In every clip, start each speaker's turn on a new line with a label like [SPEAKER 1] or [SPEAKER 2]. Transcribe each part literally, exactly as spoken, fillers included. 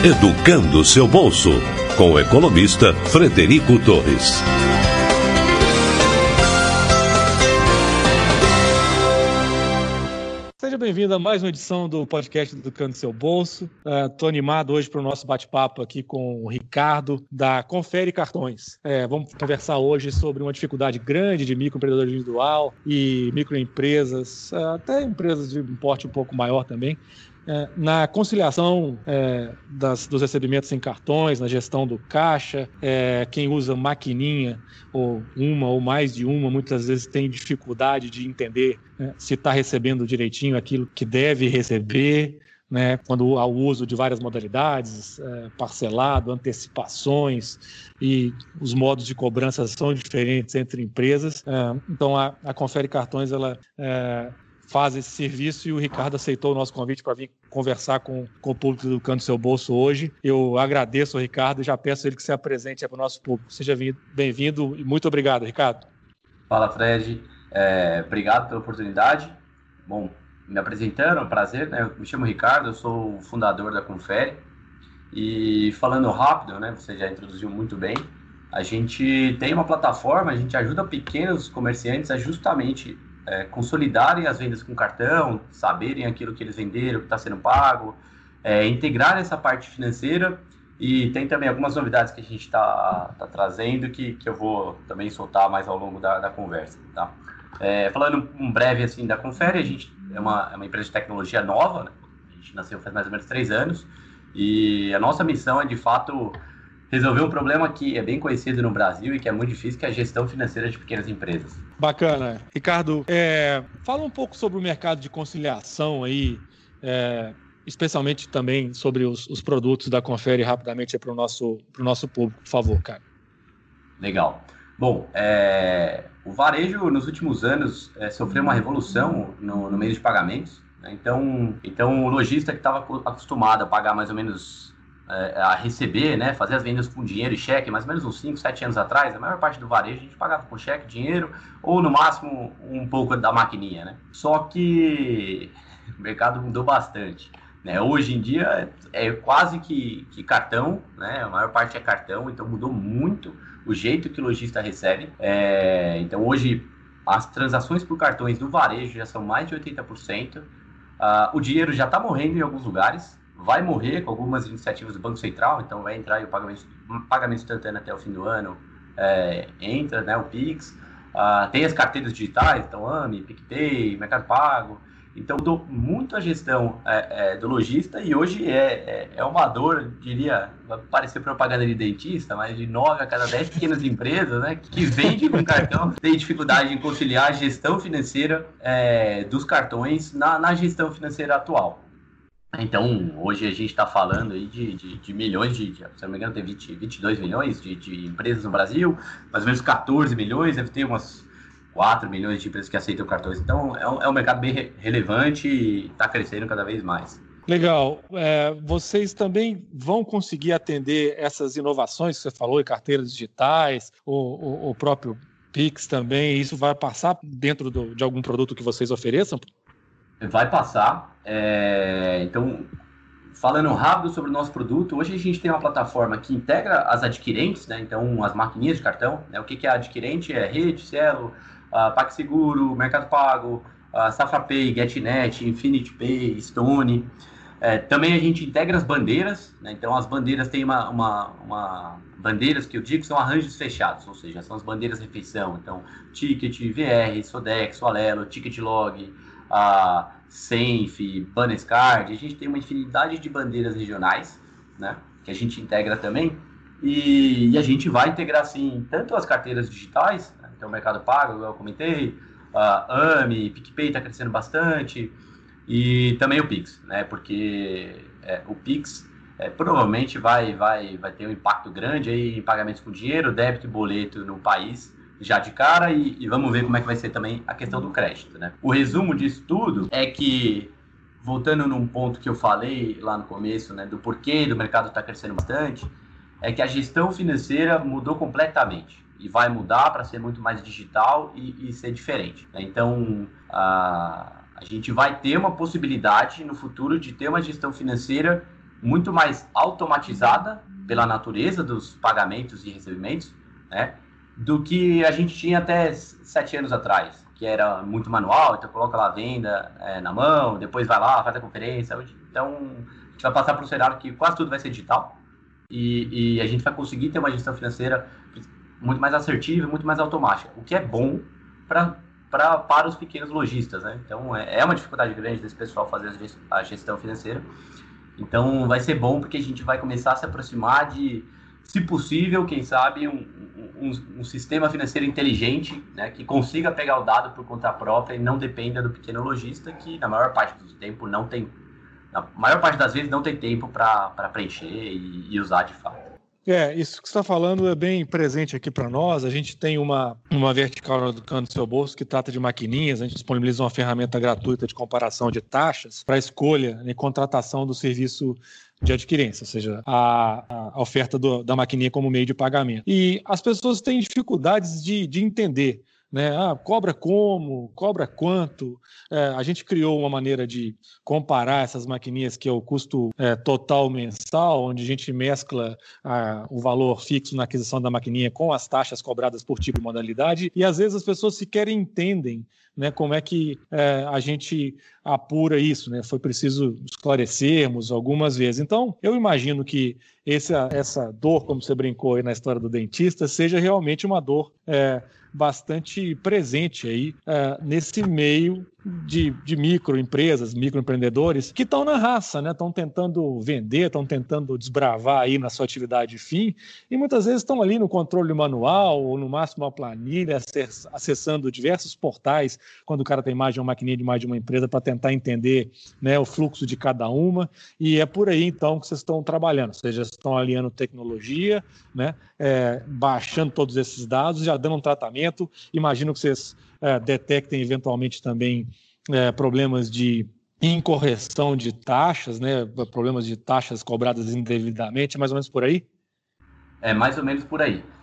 [SPEAKER 1] Educando seu bolso, com o economista Frederico Torres.
[SPEAKER 2] Seja bem-vindo a mais uma edição do podcast Educando Seu Bolso. Estou uh, animado hoje para o nosso bate-papo aqui com o Ricardo, da Confere Cartões. É, vamos conversar hoje sobre uma dificuldade grande de microempreendedor individual e microempresas, uh, até empresas de um porte um pouco maior também, É, na conciliação é, das, dos recebimentos em cartões, na gestão do caixa. É, quem usa maquininha, ou uma ou mais de uma, muitas vezes tem dificuldade de entender, né, se está recebendo direitinho aquilo que deve receber, né, quando há o uso de várias modalidades, é, parcelado, antecipações, e os modos de cobrança são diferentes entre empresas. É, então, a, a Confere Cartões, ela é, faz esse serviço, e o Ricardo aceitou o nosso convite para vir conversar com, com o público do Educando Seu Bolso hoje. Eu agradeço ao Ricardo e já peço a ele que se apresente para o nosso público. Seja bem-vindo e muito obrigado, Ricardo.
[SPEAKER 3] Fala, Fred. É, obrigado pela oportunidade. Bom, me apresentando, é um prazer, né? Eu me chamo Ricardo, eu sou o fundador da Confere. E falando rápido, né? Você já introduziu muito bem. A gente tem uma plataforma, a gente ajuda pequenos comerciantes a justamente É, consolidarem as vendas com cartão, saberem aquilo que eles venderam, o que está sendo pago, é, integrar essa parte financeira. E tem também algumas novidades que a gente está tá trazendo que, que eu vou também soltar mais ao longo da, da conversa. Tá? É, falando um breve assim da Confere, a gente é uma, é uma empresa de tecnologia nova, né? A gente nasceu faz mais ou menos três anos, e a nossa missão é, de fato, resolver um problema que é bem conhecido no Brasil e que é muito difícil, que é a gestão financeira de pequenas empresas.
[SPEAKER 2] Bacana. Ricardo, é, fala um pouco sobre o mercado de conciliação aí, é, especialmente também sobre os, os produtos da Confere, rapidamente para o nosso, pro nosso público, por favor, cara.
[SPEAKER 3] Legal. Bom, é, o varejo nos últimos anos é, sofreu uma revolução no, no meio de pagamentos, né? Então, então o lojista que estava acostumado a pagar mais ou menos a receber, né, fazer as vendas com dinheiro e cheque, mais ou menos uns cinco, sete anos atrás, a maior parte do varejo a gente pagava com cheque, dinheiro, ou no máximo um pouco da maquininha, né? Só que o mercado mudou bastante, né? Hoje em dia é quase que, que cartão, né? A maior parte é cartão, então mudou muito o jeito que o lojista recebe. É, então hoje as transações por cartões do varejo já são mais de oitenta por cento. Uh, o dinheiro já está morrendo em alguns lugares, vai morrer com algumas iniciativas do Banco Central, então vai entrar aí o pagamento, pagamento instantâneo até o fim do ano, é, entra, né, o Pix, uh, tem as carteiras digitais, então A M I, PicPay, Mercado Pago, então mudou muito a gestão é, é, do lojista, e hoje é, é, é uma dor, diria, vai parecer propaganda de dentista, mas de nove a cada dez pequenas empresas, né, que vendem com cartão, tem dificuldade em conciliar a gestão financeira é, dos cartões na, na gestão financeira atual. Então, hoje a gente está falando aí de, de, de milhões, de, de, se não me engano, tem vinte, vinte e dois milhões de, de empresas no Brasil, mais ou menos catorze milhões, deve ter umas quatro milhões de empresas que aceitam cartões. Então, é um, é um mercado bem re- relevante e está crescendo cada vez mais.
[SPEAKER 2] Legal. É, vocês também vão conseguir atender essas inovações que você falou, em carteiras digitais, o, o, o próprio Pix também, isso vai passar dentro do, de algum produto que vocês ofereçam?
[SPEAKER 3] Vai passar. É, então, falando rápido sobre o nosso produto, hoje a gente tem uma plataforma que integra as adquirentes, né? Então, as maquininhas de cartão, né? O que, que é adquirente? É Rede, Cielo, uh, PagSeguro, Mercado Pago, uh, SafraPay, GetNet, Infinity Pay, Stone. É, também a gente integra as bandeiras, né? Então, as bandeiras têm uma, uma, uma... bandeiras que eu digo são arranjos fechados, ou seja, são as bandeiras refeição. Então, Ticket, V R, Sodex, Alelo, Ticket Log, a Senf, Banescard, a gente tem uma infinidade de bandeiras regionais, né, que a gente integra também, e, e a gente vai integrar, sim, tanto as carteiras digitais, né, então o Mercado Pago, eu comentei, a A M I, PicPay está crescendo bastante, e também o Pix, né, porque é, o Pix é, provavelmente vai, vai, vai ter um impacto grande aí em pagamentos com dinheiro, débito e boleto no país, já de cara, e, e vamos ver como é que vai ser também a questão do crédito, né? O resumo disso tudo é que, voltando num ponto que eu falei lá no começo, né, do porquê do mercado estar crescendo bastante, é que a gestão financeira mudou completamente e vai mudar para ser muito mais digital e, e ser diferente, né? Então, a, a gente vai ter uma possibilidade no futuro de ter uma gestão financeira muito mais automatizada pela natureza dos pagamentos e recebimentos, né, do que a gente tinha até sete anos atrás, que era muito manual, então coloca lá a venda é, na mão, depois vai lá, faz a conferência. Então, a gente vai passar para um cenário que quase tudo vai ser digital e, e a gente vai conseguir ter uma gestão financeira muito mais assertiva e muito mais automática, o que é bom pra, pra, para os pequenos lojistas, né? Então, é, é uma dificuldade grande desse pessoal fazer a gestão financeira. Então, vai ser bom porque a gente vai começar a se aproximar de, se possível, quem sabe, um, um, um sistema financeiro inteligente, né, que consiga pegar o dado por conta própria e não dependa do pequeno lojista, que na maior parte do tempo não tem, na maior parte das vezes não tem tempo para preencher e, e usar de fato.
[SPEAKER 2] É, isso que você está falando é bem presente aqui para nós. A gente tem uma, uma vertical do Canto do Seu Bolso que trata de maquininhas. A gente disponibiliza uma ferramenta gratuita de comparação de taxas para escolha e contratação do serviço de adquirência, ou seja, a, a oferta do, da maquininha como meio de pagamento. E as pessoas têm dificuldades de, de entender, né? Ah, cobra como, cobra quanto. É, a gente criou uma maneira de comparar essas maquininhas, que é o custo é, total mensal, onde a gente mescla ah, o valor fixo na aquisição da maquininha com as taxas cobradas por tipo e modalidade, e às vezes as pessoas sequer entendem, né, como é que é, a gente apura isso, né? Foi preciso esclarecermos algumas vezes. Então, eu imagino que essa, essa dor, como você brincou aí na história do dentista, seja realmente uma dor é, bastante presente aí é, nesse meio de, de microempresas, microempreendedores que estão na raça, né? Estão tentando vender, estão tentando desbravar aí na sua atividade fim e muitas vezes estão ali no controle manual ou no máximo uma planilha, acessando diversos portais quando o cara tem mais de uma maquininha de mais de uma empresa para tentar entender, né, o fluxo de cada uma, e é por aí então que vocês estão trabalhando, ou seja, estão alinhando tecnologia, né, é, baixando todos esses dados, já dando um tratamento. Imagino que vocês é, detectem eventualmente também é, problemas de incorreção de taxas, né, problemas de taxas cobradas indevidamente, mais ou menos por aí?
[SPEAKER 3] É mais ou menos por aí.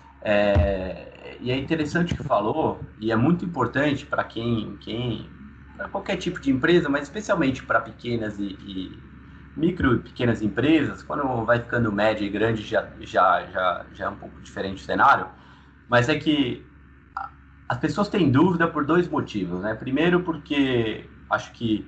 [SPEAKER 3] É, e é interessante o que falou, e é muito importante para quem, quem para qualquer tipo de empresa, mas especialmente para pequenas e, e micro e pequenas empresas. Quando vai ficando média e grande já, já, já, já é um pouco diferente o cenário, mas é que as pessoas têm dúvida por dois motivos, né? Primeiro porque acho que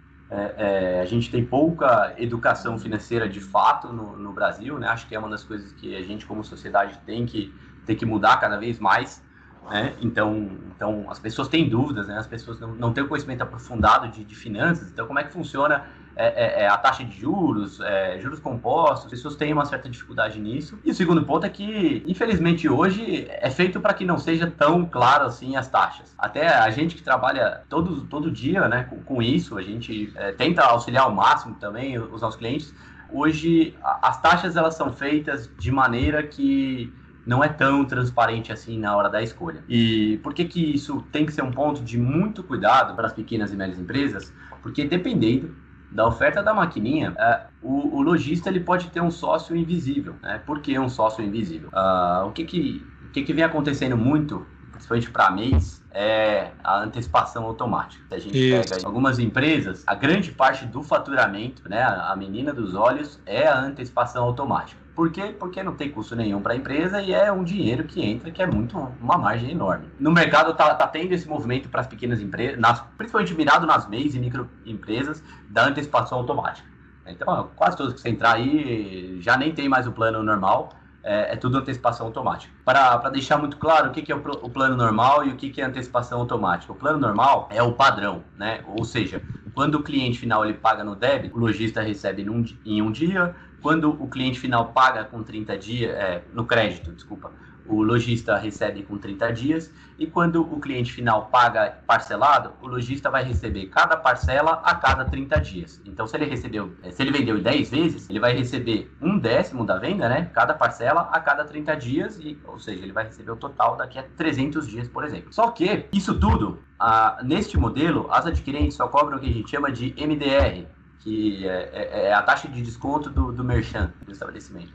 [SPEAKER 3] é, é, a gente tem pouca educação financeira de fato no, no Brasil, né? Acho que é uma das coisas que a gente como sociedade tem que, tem que mudar cada vez mais, né? Então, então as pessoas têm dúvidas, né? As pessoas não, não têm o conhecimento aprofundado de, de finanças. Então, como é que funciona é, é, a taxa de juros, é, juros compostos? As pessoas têm uma certa dificuldade nisso. E o segundo ponto é que, infelizmente, hoje é feito para que não seja tão claro assim as taxas. Até a gente que trabalha todo, todo dia, né, com, com isso, a gente é, tenta auxiliar ao máximo também os nossos clientes. Hoje, as taxas elas são feitas de maneira que não é tão transparente assim na hora da escolha. E por que que isso tem que ser um ponto de muito cuidado para as pequenas e médias empresas? Porque dependendo da oferta da maquininha, é, o, o lojista ele pode ter um sócio invisível, né? Por que um sócio invisível? Uh, o que que, o que que vem acontecendo muito, principalmente para mês, é a antecipação automática. Se a gente Isso. pega algumas empresas, a grande parte do faturamento, né, a, a menina dos olhos, é a antecipação automática. Por quê? Porque não tem custo nenhum para a empresa e é um dinheiro que entra, que é muito uma margem enorme. No mercado tá, tá tendo esse movimento para as pequenas empresas, nas, principalmente mirado nas M E Is e microempresas, da antecipação automática. Então, quase todos que você entrar aí já nem tem mais o plano normal, é, é tudo antecipação automática. Para deixar muito claro o que, que é o, o plano normal e o que, que é antecipação automática. O plano normal é o padrão, né? Ou seja, quando o cliente final ele paga no débito, o lojista recebe num, em um dia. Quando o cliente final paga com trinta dias, é, no crédito, desculpa, o lojista recebe com trinta dias. E quando o cliente final paga parcelado, o lojista vai receber cada parcela a cada trinta dias. Então, se ele recebeu, se ele vendeu dez vezes, ele vai receber um décimo da venda, né? Cada parcela a cada trinta dias, e, ou seja, ele vai receber o total daqui a trezentos dias, por exemplo. Só que isso tudo, a, neste modelo, as adquirentes só cobram o que a gente chama de M D R, que é, é, é a taxa de desconto do, do merchant, do estabelecimento.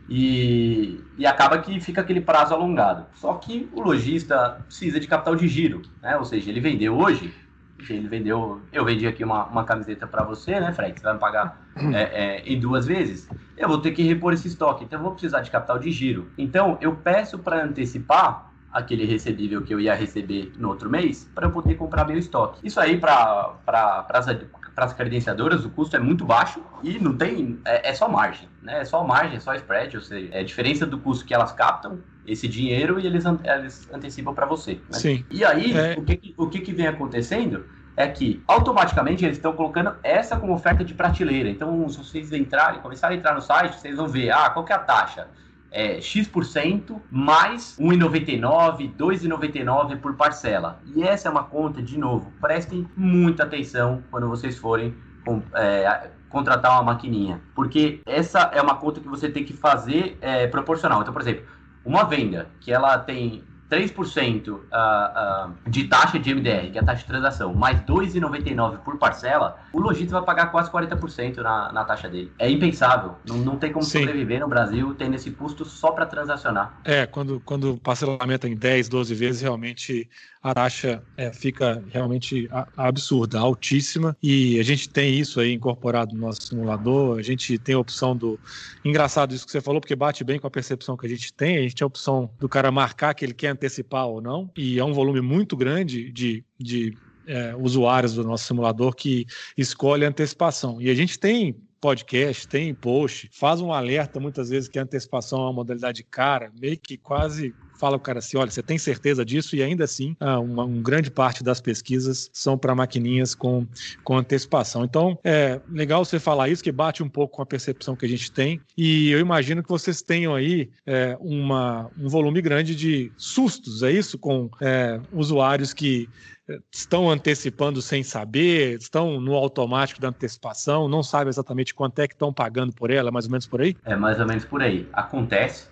[SPEAKER 3] E, e acaba que fica aquele prazo alongado. Só que o lojista precisa de capital de giro, né? Ou seja, ele vendeu hoje, ele vendeu, eu vendi aqui uma, uma camiseta para você, né, Fred? Você vai me pagar é, é, em duas vezes. eu vou ter que repor esse estoque, então eu vou precisar de capital de giro. Então, eu peço para antecipar aquele recebível que eu ia receber no outro mês, para eu poder comprar meu estoque. Isso aí, para pra, as credenciadoras, o custo é muito baixo e não tem, é, é só margem, né? É só margem, é só spread, ou seja, é a diferença do custo que elas captam esse dinheiro e eles, eles antecipam para você. Né?
[SPEAKER 2] Sim.
[SPEAKER 3] E aí,
[SPEAKER 2] é...
[SPEAKER 3] o, que, o que, que vem acontecendo é que automaticamente eles estão colocando essa como oferta de prateleira. Então, se vocês entrarem, começarem a entrar no site, vocês vão ver, ah, qual que é a taxa? É, X% mais um real e noventa e nove centavos, dois reais e noventa e nove centavos por parcela. E essa é uma conta, de novo, prestem muita atenção quando vocês forem com, é, contratar uma maquininha. Porque essa é uma conta que você tem que fazer é, proporcional. Então, por exemplo, uma venda que ela tem três por cento uh, uh, de taxa de M D R, que é a taxa de transação, mais dois reais e noventa e nove centavos por parcela, o lojista vai pagar quase quarenta por cento na, na taxa dele. É impensável. Não, não tem como Sim. sobreviver no Brasil tendo esse custo só para transacionar.
[SPEAKER 2] É, quando, quando o parcelamento em dez, doze vezes, realmente a taxa é, fica realmente absurda, altíssima, e a gente tem isso aí incorporado no nosso simulador. A gente tem a opção do... Engraçado isso que você falou, porque bate bem com a percepção que a gente tem. A gente tem a opção do cara marcar que ele quer antecipar ou não, e é um volume muito grande de, de é, usuários do nosso simulador que escolhe a antecipação. E a gente tem podcast, tem post, faz um alerta muitas vezes que a antecipação é uma modalidade cara, meio que quase fala o cara assim, olha, você tem certeza disso? E ainda assim, uma, uma grande parte das pesquisas são para maquininhas com, com antecipação. Então, é legal você falar isso, que bate um pouco com a percepção que a gente tem, e eu imagino que vocês tenham aí é, uma, um volume grande de sustos, é isso? Com é, usuários que estão antecipando sem saber, estão no automático da antecipação, não sabem exatamente quanto é que estão pagando por ela, mais ou menos por aí?
[SPEAKER 3] É mais ou menos por aí. Acontece.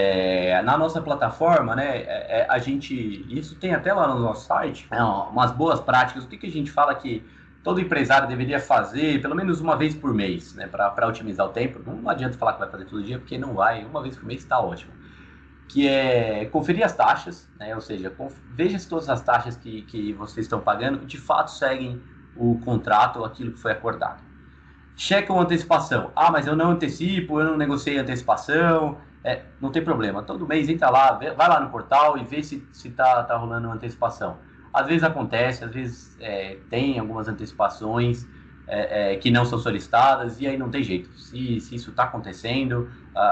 [SPEAKER 3] É, na nossa plataforma, né, é, a gente, isso tem até lá no nosso site, é, umas boas práticas. O que, que a gente fala que todo empresário deveria fazer pelo menos uma vez por mês, né, para otimizar o tempo. Não adianta falar que vai fazer todo dia, porque não vai, uma vez por mês está ótimo. Que é conferir as taxas, né, ou seja, veja se todas as taxas que, que vocês estão pagando de fato seguem o contrato ou aquilo que foi acordado. Checam a antecipação. Ah, mas eu não antecipo, eu não negociei a antecipação. É, não tem problema, todo mês entra lá, vai lá no portal e vê se está tá rolando uma antecipação. Às vezes acontece, às vezes é, tem algumas antecipações é, é, que não são solicitadas, e aí não tem jeito. Se, se isso está acontecendo,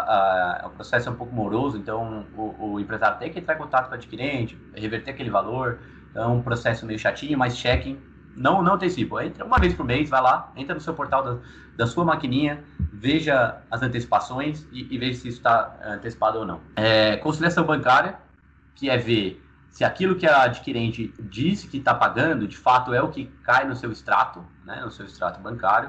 [SPEAKER 3] a, a, o processo é um pouco moroso, então o, o empresário tem que entrar em contato com o adquirente, reverter aquele valor. Então é um processo meio chatinho, mas chequem. Não, não antecipo. Entra uma vez por mês, vai lá, entra no seu portal da, da sua maquininha, veja as antecipações e, e veja se isso está antecipado ou não. É, conciliação bancária, que é ver se aquilo que a adquirente disse que está pagando, de fato é o que cai no seu extrato, né, no seu extrato bancário.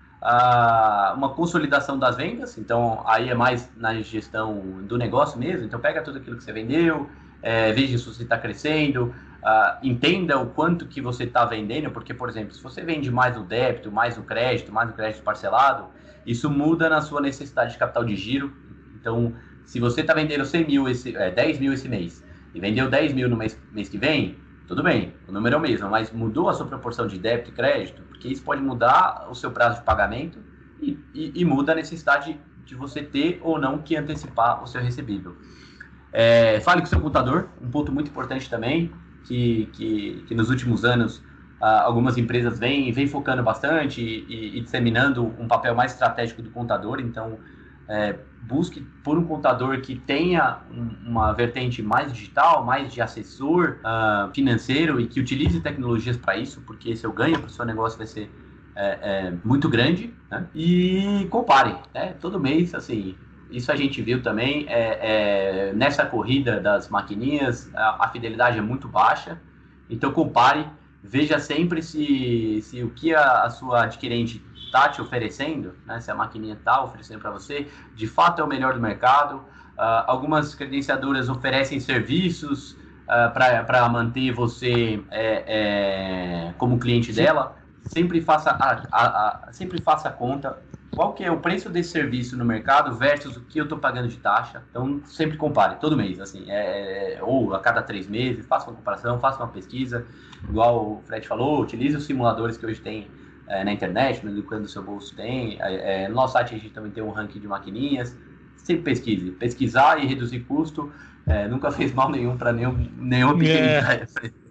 [SPEAKER 3] Ah, uma consolidação das vendas, então aí é mais na gestão do negócio mesmo. Então pega tudo aquilo que você vendeu, é, veja se você está crescendo, Uh, entenda o quanto que você está vendendo, porque, por exemplo, se você vende mais o débito, mais o crédito, mais o crédito parcelado, isso muda na sua necessidade de capital de giro. Então, se você está vendendo cem mil esse, é, dez mil esse mês e vendeu dez mil no mês, mês que vem, tudo bem, o número é o mesmo, mas mudou a sua proporção de débito e crédito, porque isso pode mudar o seu prazo de pagamento e, e, e muda a necessidade de você ter ou não que antecipar o seu recebível. É, fale com o seu contador, um ponto muito importante também, Que, que, que nos últimos anos uh, algumas empresas vêm, vêm focando bastante e, e, e disseminando um papel mais estratégico do contador. Então, é, busque por um contador que tenha um, uma vertente mais digital, mais de assessor uh, financeiro e que utilize tecnologias para isso, porque seu ganho para o seu negócio vai ser é, é, muito grande, né? E compare, né? Todo mês, assim... Isso a gente viu também, é, é, nessa corrida das maquininhas, a, a fidelidade é muito baixa, então compare, veja sempre se, se o que a, a sua adquirente está te oferecendo, né, se a maquininha está oferecendo para você, de fato é o melhor do mercado. Uh, algumas credenciadoras oferecem serviços uh, para manter você é, é, como cliente dela. Sempre faça a, a, a, sempre faça a conta. Qual que é o preço desse serviço no mercado versus o que eu estou pagando de taxa. Então, sempre compare, todo mês, assim, é, ou a cada três meses, faça uma comparação, faça uma pesquisa, igual o Fred falou, utilize os simuladores que hoje tem é, na internet, no Educando o Seu Bolso tem. É, é, no nosso site a gente também tem um ranking de maquininhas. Sempre pesquise. Pesquisar e reduzir custo é, nunca fez mal nenhum para nenhum, nenhuma pequena
[SPEAKER 2] É.
[SPEAKER 3] empresa.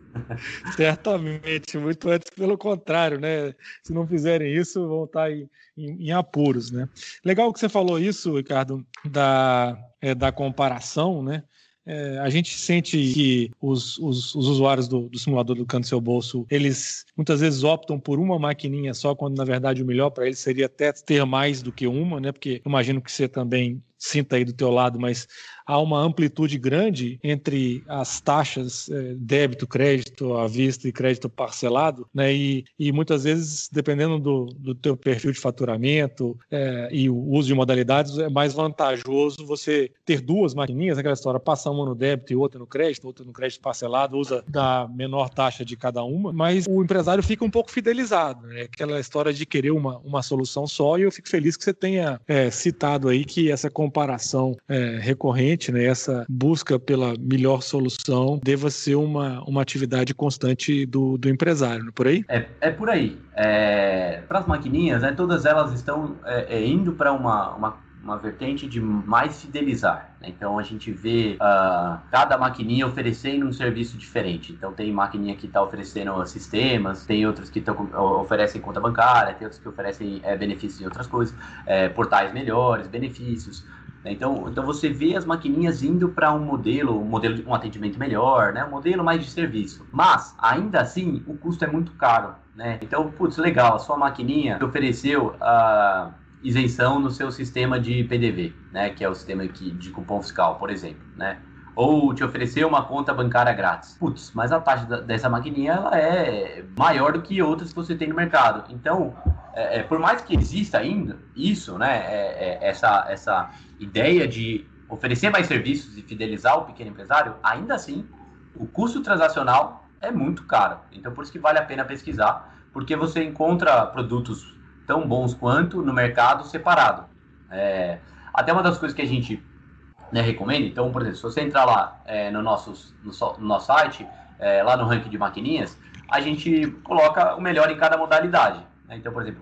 [SPEAKER 2] Certamente, muito antes pelo contrário, né? Se não fizerem isso, vão estar em, em, em apuros, né? Legal que você falou isso, Ricardo, da, é, da comparação, né? É, a gente sente que os, os, os usuários do, do simulador do Canto do Seu Bolso, eles muitas vezes optam por uma maquininha só, quando na verdade o melhor para eles seria até ter mais do que uma, né? Porque imagino que você também sinta aí do teu lado, mas há uma amplitude grande entre as taxas é, débito, crédito à vista e crédito parcelado, né? E, e muitas vezes, dependendo do, do teu perfil de faturamento é, e o uso de modalidades, é mais vantajoso você ter duas maquininhas, aquela história, passar uma no débito e outra no crédito, outra no crédito parcelado, usa da menor taxa de cada uma, mas o empresário fica um pouco fidelizado, né? Aquela história de querer uma, uma solução só, e eu fico feliz que você tenha é, citado aí que essa comparação é, recorrente, né, essa busca pela melhor solução deva ser uma, uma atividade constante do, do empresário, não é por aí?
[SPEAKER 3] É, é por aí. É, para as maquininhas, né, todas elas estão é, é, indo para uma, uma, uma vertente de mais fidelizar. Né? Então a gente vê uh, cada maquininha oferecendo um serviço diferente. Então tem maquininha que está oferecendo sistemas, tem outras que tão, oferecem conta bancária, tem outras que oferecem é, benefícios em outras coisas, é, portais melhores, benefícios. Então, então você vê as maquininhas indo para um modelo, um modelo de um atendimento melhor, né? Um modelo mais de serviço. Mas, ainda assim, o custo é muito caro, né? Então, putz, legal, a sua maquininha te ofereceu a isenção no seu sistema de P D V, né? Que é o sistema aqui de cupom fiscal, por exemplo, né? Ou te ofereceu uma conta bancária grátis. Putz, mas a taxa da, dessa maquininha ela é maior do que outras que você tem no mercado. Então, é, é, por mais que exista ainda isso, né? É, é, essa, essa ideia de oferecer mais serviços e fidelizar o pequeno empresário, ainda assim, o custo transacional é muito caro. Então, por isso que vale a pena pesquisar, porque você encontra produtos tão bons quanto no mercado separado. É, até uma das coisas que a gente né, recomenda, então, por exemplo, se você entrar lá é, no, nosso, no, no nosso site, é, lá no ranking de maquininhas, a gente coloca o melhor em cada modalidade. Né? Então, por exemplo,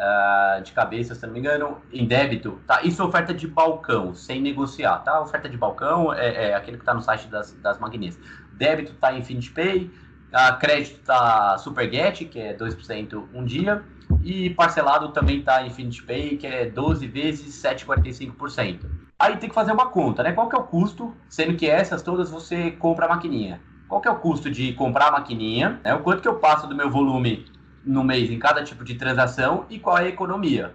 [SPEAKER 3] Uh, de cabeça, se não me engano, em débito, tá? Isso é oferta de balcão, sem negociar, tá? Oferta de balcão é, é aquele que está no site das, das maquininhas. Débito tá em Infinity Pay, uh, crédito tá Superget, que é dois por cento um dia, e parcelado também tá em Infinity Pay, que é doze vezes sete vírgula quarenta e cinco por cento. Aí tem que fazer uma conta, né? Qual que é o custo, sendo que essas todas você compra a maquininha. Qual que é o custo de comprar a maquininha, né? O quanto que eu passo do meu volume no mês em cada tipo de transação e qual é a economia.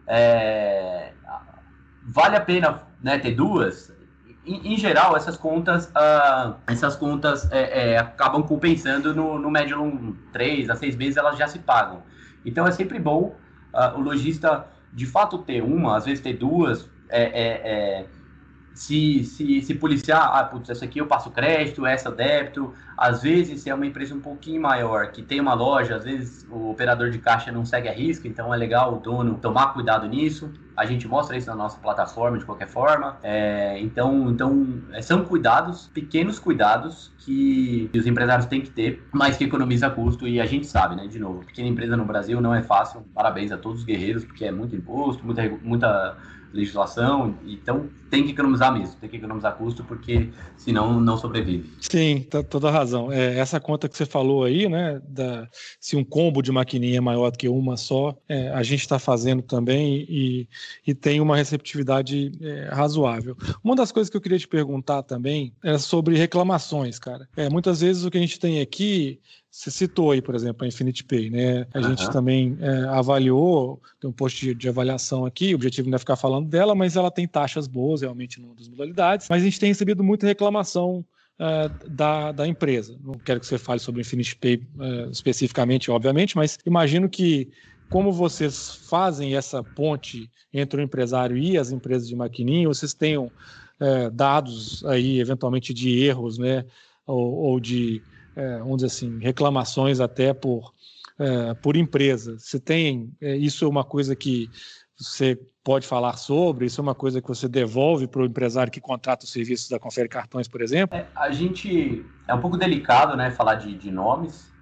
[SPEAKER 3] É... Vale a pena né, ter duas? Em, em geral, essas contas, uh, essas contas é, é, acabam compensando no, no médio longo, três a seis meses elas já se pagam. Então é sempre bom uh, o lojista de fato ter uma, às vezes ter duas, é, é, é, se, se, se policiar, ah, putz, essa aqui eu passo crédito, essa eu débito. Às vezes, se é uma empresa um pouquinho maior, que tem uma loja, às vezes o operador de caixa não segue a risca, então é legal o dono tomar cuidado nisso. A gente mostra isso na nossa plataforma, de qualquer forma. É, então, então, são cuidados, pequenos cuidados que os empresários têm que ter, mas que economiza custo. E a gente sabe, né, de novo, pequena empresa no Brasil não é fácil. Parabéns a todos os guerreiros, porque é muito imposto, muita, muita legislação, então tem que economizar mesmo, tem que economizar custo, porque senão não sobrevive.
[SPEAKER 2] Sim, tá toda a razão. É, essa conta que você falou aí, né, da, se um combo de maquininha é maior do que uma só, é, a gente está fazendo também e, e tem uma receptividade é, razoável. Uma das coisas que eu queria te perguntar também é sobre reclamações, cara. É, muitas vezes o que a gente tem aqui, você citou aí, por exemplo, a Infinity Pay, né? A uhum. gente também é, avaliou, tem um post de, de avaliação aqui, o objetivo não é ficar falando dela, mas ela tem taxas boas realmente numa das modalidades, mas a gente tem recebido muita reclamação uh, da, da empresa. Não quero que você fale sobre o Infinity Pay uh, especificamente, obviamente, mas imagino que como vocês fazem essa ponte entre o empresário e as empresas de maquininha, vocês tenham uh, dados aí, eventualmente, de erros, né? Ou, ou de É, vamos dizer assim, reclamações até por, é, por empresa. Você tem, é, isso é uma coisa que você pode falar sobre, isso é uma coisa que você devolve para o empresário que contrata os serviços da Confere Cartões, por exemplo?
[SPEAKER 3] É, a gente, é um pouco delicado, né, falar de, de nomes,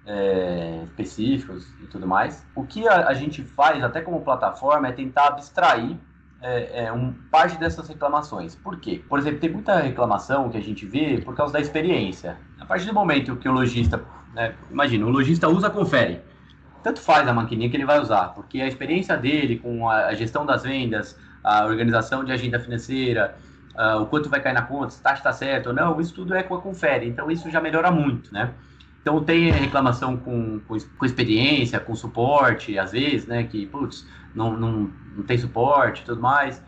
[SPEAKER 3] é, específicos e tudo mais. O que a, a gente faz, até como plataforma, é tentar abstrair é, é, um, parte dessas reclamações. Por quê? Por exemplo, tem muita reclamação que a gente vê por causa da experiência. A partir do momento que o lojista, né, imagina, o lojista usa, confere. Tanto faz a maquininha que ele vai usar, porque a experiência dele com a, a gestão das vendas, a organização de agenda financeira, uh, o quanto vai cair na conta, se a taxa está certa ou não, isso tudo é com a confere. Então, isso já melhora muito, né? Então, tem reclamação com, com, com experiência, com suporte, às vezes, né? Que, putz, não, não, não tem suporte e tudo mais.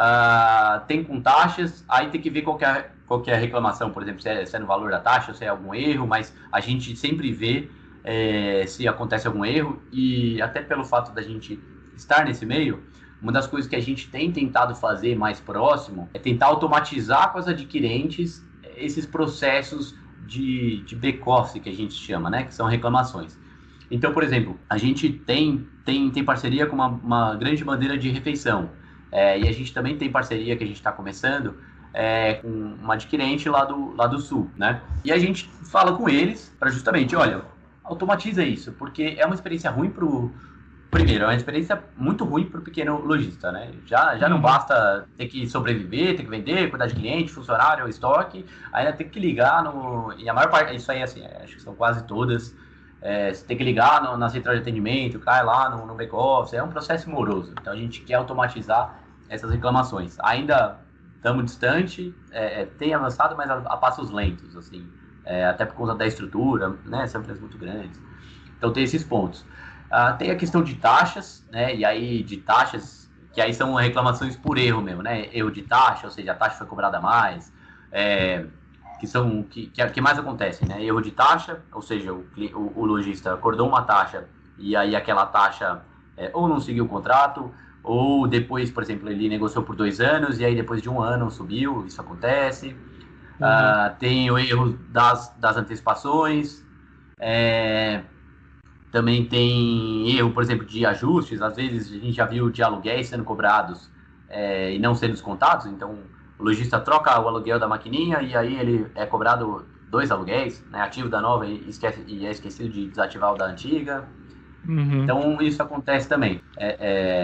[SPEAKER 3] Uh, tem com taxas, aí tem que ver qual que é, qual que é a reclamação, por exemplo, se é, se é no valor da taxa, se é algum erro, mas a gente sempre vê é, se acontece algum erro, e até pelo fato da gente estar nesse meio, uma das coisas que a gente tem tentado fazer mais próximo é tentar automatizar com as adquirentes esses processos de, de back-office que a gente chama, né? Que são reclamações. Então, por exemplo, a gente tem, tem, tem parceria com uma, uma grande bandeira de refeição. É, e a gente também tem parceria que a gente está começando é, com uma adquirente lá do, lá do Sul, né? E a gente fala com eles para justamente, olha, automatiza isso, porque é uma experiência ruim para o... Primeiro, é uma experiência muito ruim para o pequeno lojista, né? Já, já não basta ter que sobreviver, ter que vender, cuidar de cliente, funcionário, estoque, ainda tem que ligar no... E a maior parte, isso aí, assim, acho que são quase todas, é, você tem que ligar no, na central de atendimento, cai lá no, no back-office, é um processo moroso. Então, a gente quer automatizar essas reclamações. Ainda estamos distante, é, é, tem avançado, mas a, a passos lentos, assim, é, até por conta da estrutura, né? São empresas muito grandes. Então, tem esses pontos. Uh, tem a questão de taxas, né? E aí de taxas, que aí são reclamações por erro mesmo, né? Erro de taxa, ou seja, a taxa foi cobrada a mais, é, que são que, que, que mais acontece, né? Erro de taxa, ou seja, o, o, o lojista acordou uma taxa e aí aquela taxa é, ou não seguiu o contrato, ou depois, por exemplo, ele negociou por dois anos e aí depois de um ano subiu, isso acontece. Uhum. Uh, tem o erro das, das antecipações, é, também tem erro, por exemplo, de ajustes. Às vezes a gente já viu de aluguéis sendo cobrados é, e não sendo descontados. Então, o lojista troca o aluguel da maquininha e aí ele é cobrado dois aluguéis, né, ativo da nova e, esquece, e é esquecido de desativar o da antiga. Uhum. Então, isso acontece também. É,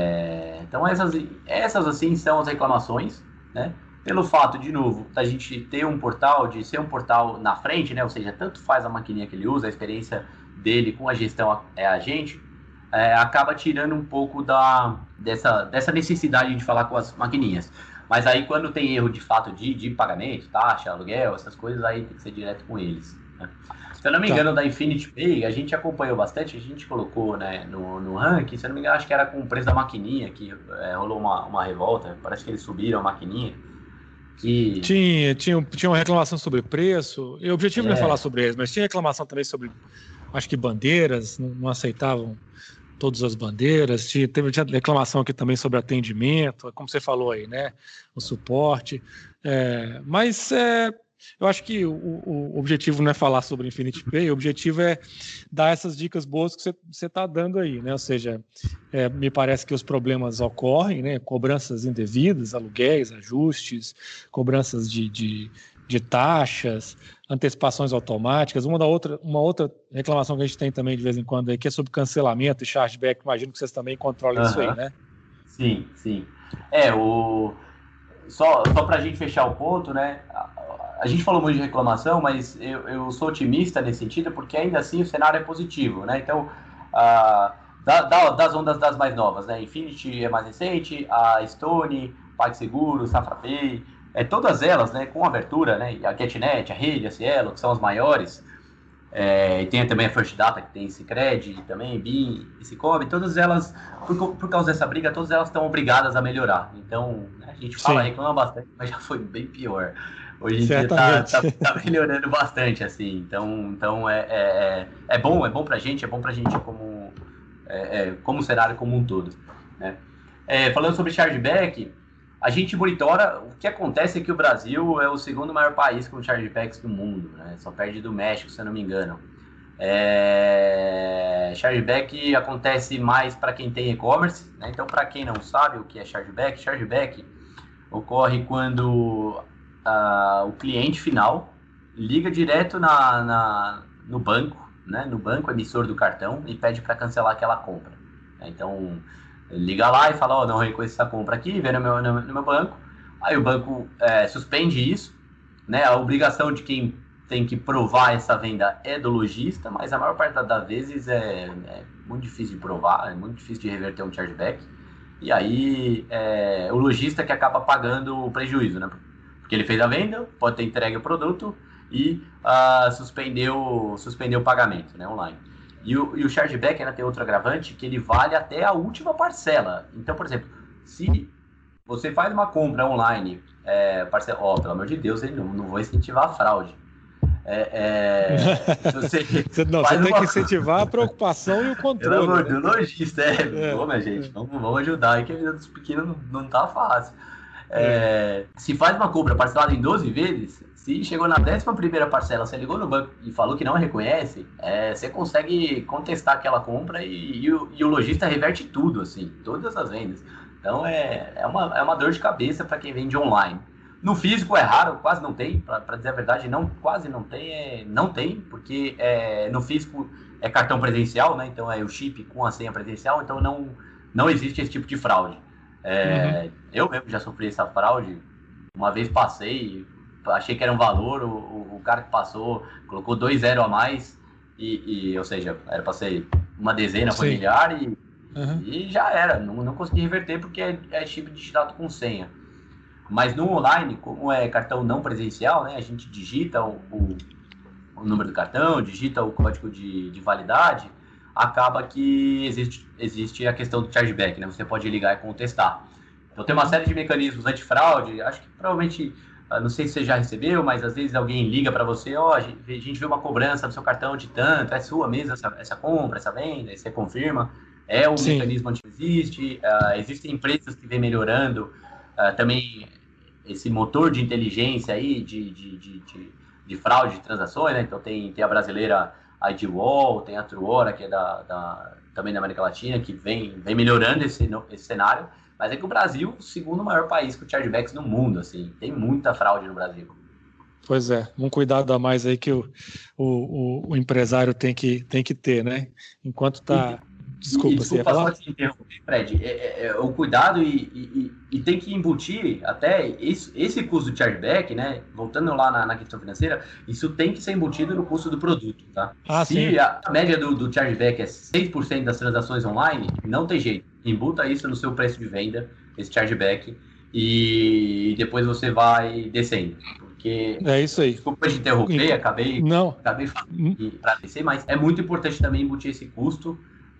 [SPEAKER 3] é, então, essas, essas, assim, são as reclamações, né? Pelo fato, de novo, da gente ter um portal, de ser um portal na frente, né? Ou seja, tanto faz a maquininha que ele usa, a experiência dele com a gestão é a gente, é, acaba tirando um pouco da, dessa, dessa necessidade de falar com as maquininhas. Mas aí quando tem erro de fato de, de pagamento, taxa, aluguel, essas coisas, aí tem que ser direto com eles, né? Se eu não me engano, tá. Da Infinity Pay, a gente acompanhou bastante, a gente colocou, né, no, no ranking, se eu não me engano, acho que era com o preço da maquininha, que é, rolou uma, uma revolta, parece que eles subiram a maquininha. Que...
[SPEAKER 2] Tinha, tinha, tinha uma reclamação sobre preço, e o objetivo é. não é falar sobre eles, mas tinha reclamação também sobre, acho que bandeiras, não, não aceitavam todas as bandeiras, tinha, teve tinha reclamação aqui também sobre atendimento, como você falou aí, né, o suporte, é, mas é, eu acho que o, o objetivo não é falar sobre Infinity Pay, o objetivo é dar essas dicas boas que você está dando aí, né? Ou seja, é, me parece que os problemas ocorrem, né? Cobranças indevidas, aluguéis, ajustes, cobranças de, de, de taxas, antecipações automáticas. Uma, da outra, uma outra reclamação que a gente tem também de vez em quando aí, que é sobre cancelamento e chargeback. Imagino que vocês também controlam uhum. isso aí, né?
[SPEAKER 3] Sim, sim. É, o... Só, só para a gente fechar o ponto, né? A gente falou muito de reclamação, mas eu, eu sou otimista nesse sentido, porque ainda assim o cenário é positivo, né? Então, a, da, da, das ondas das mais novas, né? Infinity é mais recente, a Stone, PagSeguro, SafraPay, é, todas elas, né, com abertura, né? A GetNet, a Rede, a Cielo, que são as maiores, é, e tem também a First Data, que tem Sicredi, também B I M, e Cicobi, todas elas, por, por causa dessa briga, todas elas estão obrigadas a melhor. Então, né, a gente fala, Sim. reclama bastante, mas já foi bem pior. Hoje em dia tá, tá, tá melhorando bastante, assim, então, então é, é, é bom, é bom pra gente, é bom pra gente como, é, é, como cenário como um todo, né? É, falando sobre chargeback, a gente monitora, o que acontece é que o Brasil é o segundo maior país com chargebacks do mundo, né? Só perde do México, se eu não me engano. É, chargeback acontece mais para quem tem e-commerce, né? Então, para quem não sabe o que é chargeback, chargeback ocorre quando Uh, o cliente final liga direto na, na, no banco, né, no banco emissor do cartão e pede para cancelar aquela compra. Então, liga lá e fala, ó, oh, não reconheço essa compra aqui, vem no meu, no, no meu banco. Aí o banco é, suspende isso, né? A obrigação de quem tem que provar essa venda é do lojista, mas a maior parte das vezes é, é muito difícil de provar, é muito difícil de reverter um chargeback. E aí é o lojista que acaba pagando o prejuízo, né? Porque ele fez a venda, pode ter entregue o produto e uh, suspendeu, suspendeu o pagamento, né, online. E o, e o chargeback ainda tem outro agravante, que ele vale até a última parcela. Então, por exemplo, se você faz uma compra online, é, parcela, ó, pelo amor de Deus, eu não, não vou incentivar a fraude. É, é,
[SPEAKER 2] você não, você tem uma... que incentivar a preocupação e o controle.
[SPEAKER 3] Pelo amor do né? lojista, é, é, bom, minha gente, é. vamos, vamos ajudar aí, que a vida dos pequenos não, não tá fácil. É, é. Se faz uma compra parcelada em doze vezes, se chegou na décima primeira parcela, você ligou no banco e falou que não reconhece, é, você consegue contestar aquela compra e, e, o, e o lojista reverte tudo, assim, todas as vendas. Então é, é, uma, é uma dor de cabeça para quem vende online. No físico é raro, quase não tem, para dizer a verdade, não, quase não tem, é, não tem, porque é, no físico é cartão presencial, né? Então é o chip com a senha presencial, então não, não existe esse tipo de fraude. É, uhum. Eu mesmo já sofri essa fraude, uma vez passei, achei que era um valor, o, o, o cara que passou colocou dois zero a mais, e, e, ou seja, era para ser uma dezena familiar e, uhum. e já era, não, não consegui reverter porque é, é chip digitado com senha. Mas no online, como é cartão não presencial, né, a gente digita o, o, o número do cartão, digita o código de, de validade, acaba que existe, existe a questão do chargeback, né? Você pode ligar e contestar. Então tem uma série de mecanismos antifraude, acho que provavelmente, não sei se você já recebeu, mas às vezes alguém liga para você, ó, oh, a gente viu uma cobrança do seu cartão de tanto, é sua mesmo essa, essa compra, essa venda, aí você confirma, é um Sim. mecanismo anti existe, uh, existem empresas que vêm melhorando uh, também esse motor de inteligência aí, de, de, de, de, de fraude de transações, né? Então tem, tem a brasileira I D Wall, tem a Truora, que é da, da, também da América Latina, que vem, vem melhorando esse, esse cenário, mas é que o Brasil é o segundo maior país com chargebacks no mundo, assim, tem muita fraude no Brasil.
[SPEAKER 2] Pois é, um cuidado a mais aí que o, o, o empresário tem que, tem que ter, né? Enquanto está... Desculpa,
[SPEAKER 3] e, desculpa só te interromper, Fred, é, é, é, o cuidado e, e, e tem que embutir até esse, esse custo do chargeback, né? Voltando lá na, na questão financeira, isso tem que ser embutido no custo do produto, tá?
[SPEAKER 2] Ah,
[SPEAKER 3] Se
[SPEAKER 2] sim.
[SPEAKER 3] a média do, do chargeback é seis por cento das transações online, não tem jeito. Embuta isso no seu preço de venda, esse chargeback, e depois você vai descendo. Porque,
[SPEAKER 2] é isso aí.
[SPEAKER 3] Desculpa te interromper, então, acabei,
[SPEAKER 2] não.
[SPEAKER 3] acabei falando para descer, mas é muito importante também embutir esse custo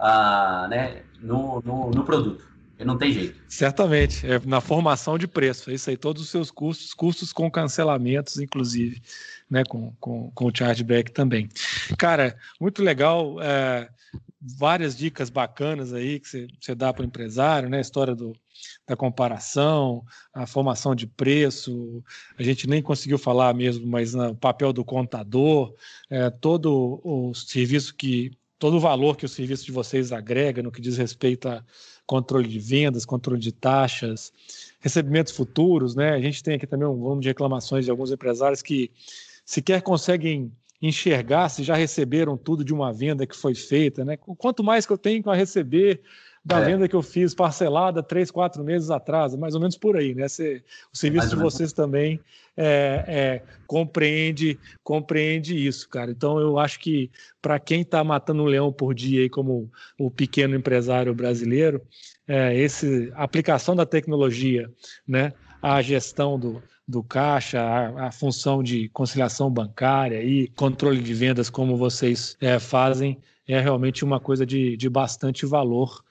[SPEAKER 3] Ah, né, no, no, no produto, porque não tem jeito.
[SPEAKER 2] Certamente, é na formação de preço, é isso aí, todos os seus custos, custos com cancelamentos, inclusive, né, com, com, com o chargeback também. Cara, muito legal, é, várias dicas bacanas aí que você, você dá para o empresário, né, a história do, da comparação, a formação de preço, a gente nem conseguiu falar mesmo, mas no papel do contador, é, todo o serviço que todo o valor que o serviço de vocês agrega no que diz respeito a controle de vendas, controle de taxas, recebimentos futuros, né? A gente tem aqui também um volume de reclamações de alguns empresários que sequer conseguem enxergar se já receberam tudo de uma venda que foi feita, né? Quanto mais que eu tenho a receber da é. venda que eu fiz parcelada três, quatro meses atrás, mais ou menos por aí, né? Cê, o serviço de vocês também é, é, compreende, compreende isso, cara. Então eu acho que para quem está matando um leão por dia aí, como o pequeno empresário brasileiro, é, esse, a aplicação da tecnologia, né? A gestão do, do caixa, a, a função de conciliação bancária e controle de vendas como vocês é, fazem, é realmente uma coisa de, de bastante valor.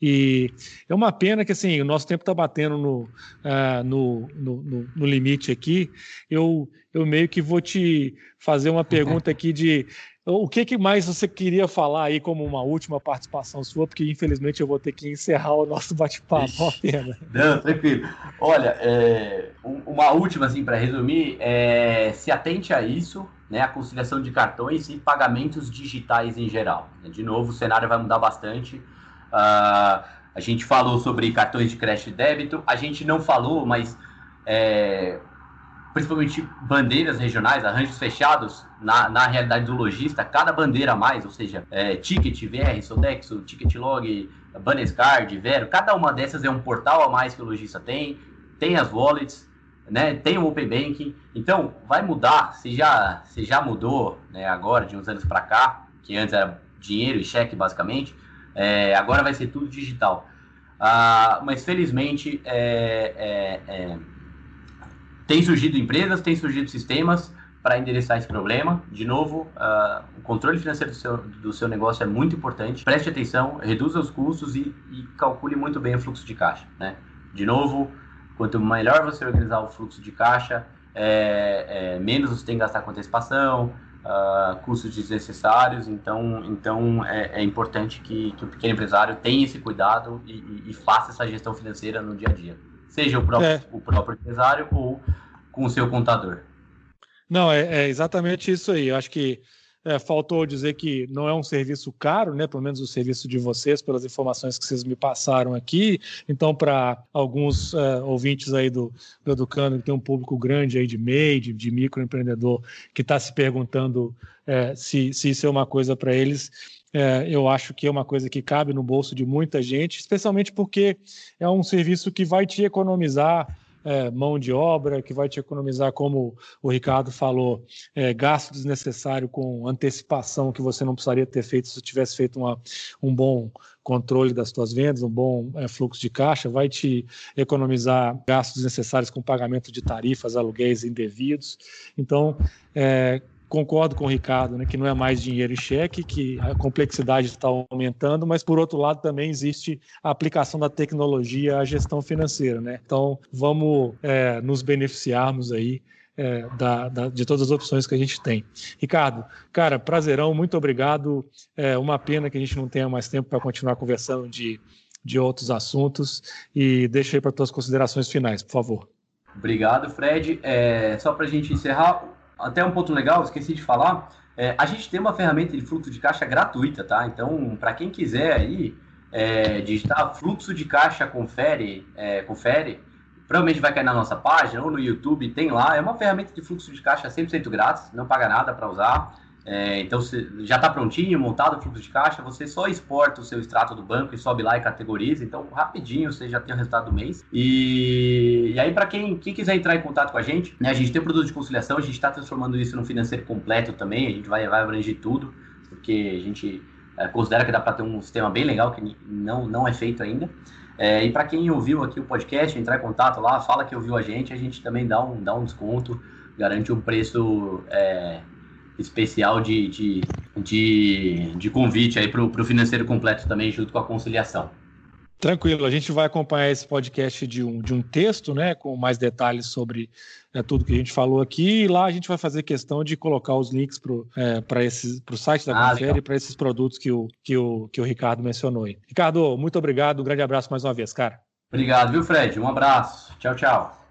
[SPEAKER 2] E é uma pena que assim, o nosso tempo está batendo no, uh, no, no, no, no limite aqui. Eu, eu meio que vou te fazer uma pergunta aqui de o que, que mais você queria falar aí como uma última participação sua, porque infelizmente eu vou ter que encerrar o nosso bate-papo. Uma pena.
[SPEAKER 3] Não, tranquilo. Olha, é, uma última assim para resumir, é, se atente a isso, né, a conciliação de cartões e pagamentos digitais em geral. De novo, o cenário vai mudar bastante. Uh, a gente falou sobre cartões de crédito e débito, a gente não falou, mas é, principalmente bandeiras regionais, arranjos fechados na, na realidade do lojista, cada bandeira a mais, ou seja, é, Ticket, V R, Sodexo, Ticket Log, Banescard, Vero, cada uma dessas é um portal a mais que o lojista tem, tem as wallets, né, tem o Open Banking, então vai mudar, se já, se já mudou, né, agora, de uns anos para cá, que antes era dinheiro e cheque basicamente, é, agora vai ser tudo digital. Ah, mas felizmente é, é, é, tem surgido empresas, tem surgido sistemas para endereçar esse problema. De novo, uh, o controle financeiro do seu, do seu negócio é muito importante. Preste atenção, reduza os custos e, e calcule muito bem o fluxo de caixa, né? De novo, quanto melhor você organizar o fluxo de caixa, é, é, menos você tem que gastar com antecipação, uh, custos desnecessários. Então, então é, é importante que, que o pequeno empresário tenha esse cuidado e, e, e faça essa gestão financeira no dia a dia. Seja o próprio, é. o próprio empresário ou com o seu contador.
[SPEAKER 2] Não, é, é exatamente isso aí. Eu acho que é, faltou dizer que não é um serviço caro, né? Pelo menos o serviço de vocês, pelas informações que vocês me passaram aqui. Então, para alguns é, ouvintes aí do, do Educando, que tem um público grande aí de M E I, de, de microempreendedor, que está se perguntando é, se, se isso é uma coisa para eles, é, eu acho que é uma coisa que cabe no bolso de muita gente, especialmente porque é um serviço que vai te economizar É, mão de obra, que vai te economizar, como o Ricardo falou, é, gasto desnecessário com antecipação que você não precisaria ter feito se tivesse feito uma, um bom controle das suas vendas, um bom é, fluxo de caixa, vai te economizar gastos desnecessários com pagamento de tarifas, aluguéis indevidos. Então, é, concordo com o Ricardo, né, que não é mais dinheiro e cheque, que a complexidade está aumentando, mas, por outro lado, também existe a aplicação da tecnologia à gestão financeira, né? Então, vamos é, nos beneficiarmos aí é, da, da, de todas as opções que a gente tem. Ricardo, cara, prazerão, muito obrigado. É uma pena que a gente não tenha mais tempo para continuar conversando de, de outros assuntos, e deixa aí para tuas considerações finais, por favor.
[SPEAKER 3] Obrigado, Fred. É, só para a gente encerrar, até um ponto legal, esqueci de falar, é, a gente tem uma ferramenta de fluxo de caixa gratuita, tá? Então, para quem quiser aí é, digitar fluxo de caixa confere, é, confere, provavelmente vai cair na nossa página ou no YouTube, tem lá, é uma ferramenta de fluxo de caixa cem por cento grátis, não paga nada para usar. É, então, já está prontinho, montado o fluxo de caixa, você só exporta o seu extrato do banco e sobe lá e categoriza. Então, rapidinho, você já tem o resultado do mês. E, e aí, para quem, quem quiser entrar em contato com a gente, né, a gente tem o produto de conciliação, a gente está transformando isso num financeiro completo também, a gente vai, vai abranger tudo, porque a gente é, considera que dá para ter um sistema bem legal, que não, não é feito ainda. É, e para quem ouviu aqui o podcast, entrar em contato lá, fala que ouviu a gente, a gente também dá um, dá um desconto, garante um preço... É, especial de, de, de, de convite aí para o financeiro completo também, junto com a conciliação.
[SPEAKER 2] Tranquilo, a gente vai acompanhar esse podcast de um, de um texto, né, com mais detalhes sobre é, tudo que a gente falou aqui, e lá a gente vai fazer questão de colocar os links para é, o site da ah, Confere e para esses produtos que o, que, o, que o Ricardo mencionou aí. Ricardo, muito obrigado, um grande abraço mais uma vez, cara.
[SPEAKER 3] Obrigado, viu, Fred? Um abraço. Tchau, tchau.